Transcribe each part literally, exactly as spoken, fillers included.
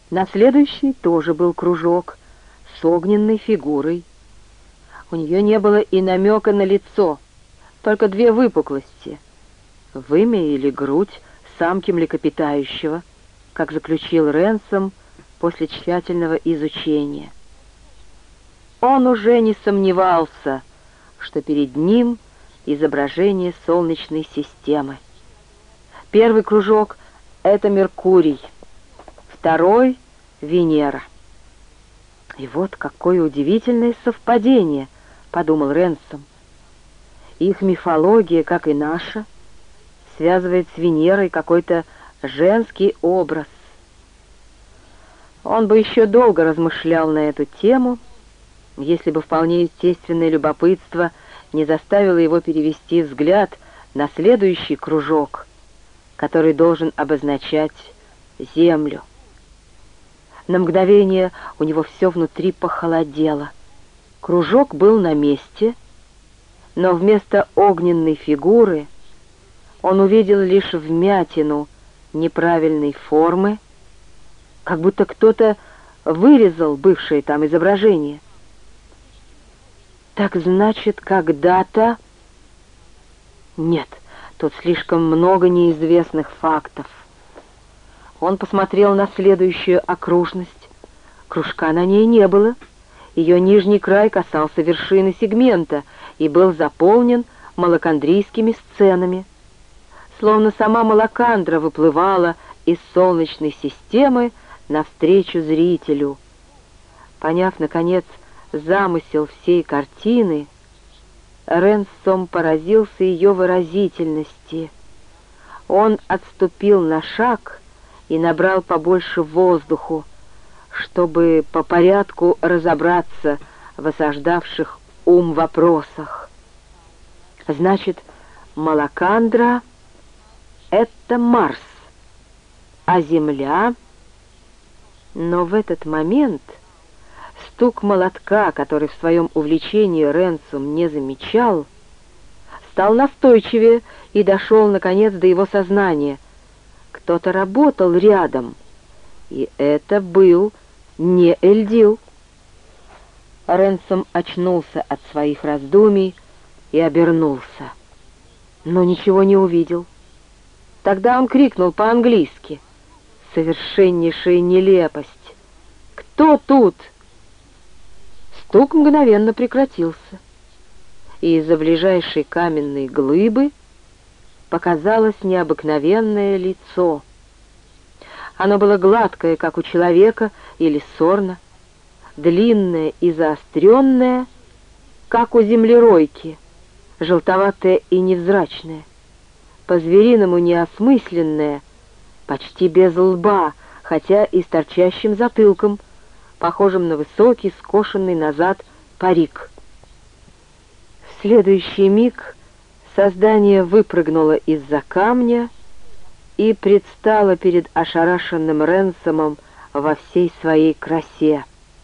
На следующий тоже был кружок с огненной фигурой. У нее не было и намека на лицо, только две выпуклости — вымя или грудь самки млекопитающего, как заключил Ренсом после тщательного изучения. Он уже не сомневался, что перед ним изображение Солнечной системы. Первый кружок — это Меркурий, второй — Венера. «И вот какое удивительное совпадение», — подумал Ренсом. «Их мифология, как и наша, связывает с Венерой какой-то женский образ». Он бы еще долго размышлял на эту тему, если бы вполне естественное любопытство не заставило его перевести взгляд на следующий кружок, который должен обозначать Землю. На мгновение у него все внутри похолодело. Кружок был на месте, но вместо огненной фигуры он увидел лишь вмятину неправильной формы, как будто кто-то вырезал бывшее там изображение. Так значит, когда-то... Нет, тут слишком много неизвестных фактов. Он посмотрел на следующую окружность. Кружка на ней не было. Ее нижний край касался вершины сегмента и был заполнен малакандрийскими сценами. Словно сама Малакандра выплывала из Солнечной системы навстречу зрителю. Поняв, наконец, замысел всей картины, Ренсом поразился ее выразительности. Он отступил на шаг и набрал побольше воздуху, чтобы по порядку разобраться в осаждавших ум вопросах. Значит, Малакандра — это Марс, а Земля... Но в этот момент стук молотка, который в своем увлечении Ренсом не замечал, стал настойчивее и дошел, наконец, до его сознания. Кто-то работал рядом, и это был не Эльдил. Ренсом очнулся от своих раздумий и обернулся, но ничего не увидел. Тогда он крикнул по-английски: «Совершеннейшая нелепость! Кто тут?» Стук мгновенно прекратился, и из-за ближайшей каменной глыбы показалось необыкновенное лицо. Оно было гладкое, как у человека или сорна, длинное и заостренное, как у землеройки, желтоватое и невзрачное, по-звериному неосмысленное, почти без лба, хотя и с торчащим затылком, похожим на высокий, скошенный назад парик. В следующий миг создание выпрыгнуло из-за камня и предстало перед ошарашенным Ренсомом во всей своей красе.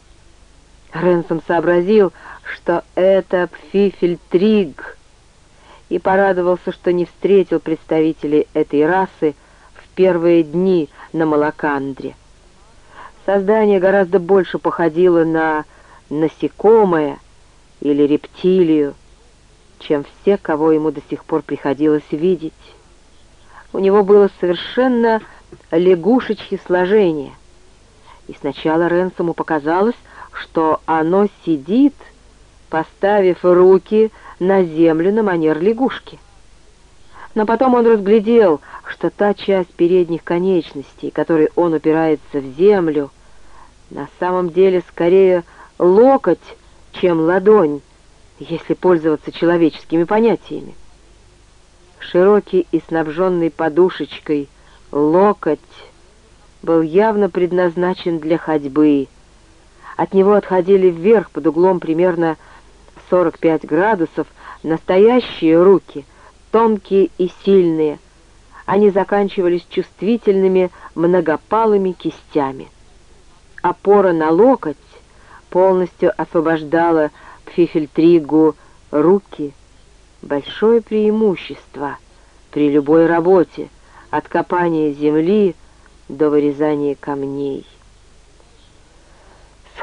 Ренсом сообразил, что это Пфифельтриг, и порадовался, что не встретил представителей этой расы в первые дни на Малакандре. Создание гораздо больше походило на насекомое или рептилию, чем все, кого ему до сих пор приходилось видеть. У него было совершенно лягушечье сложение, и сначала Ренсому показалось, что оно сидит, поставив руки на землю на манер лягушки. Но потом он разглядел, что та часть передних конечностей, которой он упирается в землю, на самом деле скорее локоть, чем ладонь, если пользоваться человеческими понятиями. Широкий и снабженный подушечкой локоть был явно предназначен для ходьбы. От него отходили вверх под углом примерно сорок пять градусов настоящие руки, тонкие и сильные. Они заканчивались чувствительными многопалыми кистями. Опора на локоть полностью освобождала Пфифельтригу руки. Большое преимущество при любой работе, от копания земли до вырезания камней.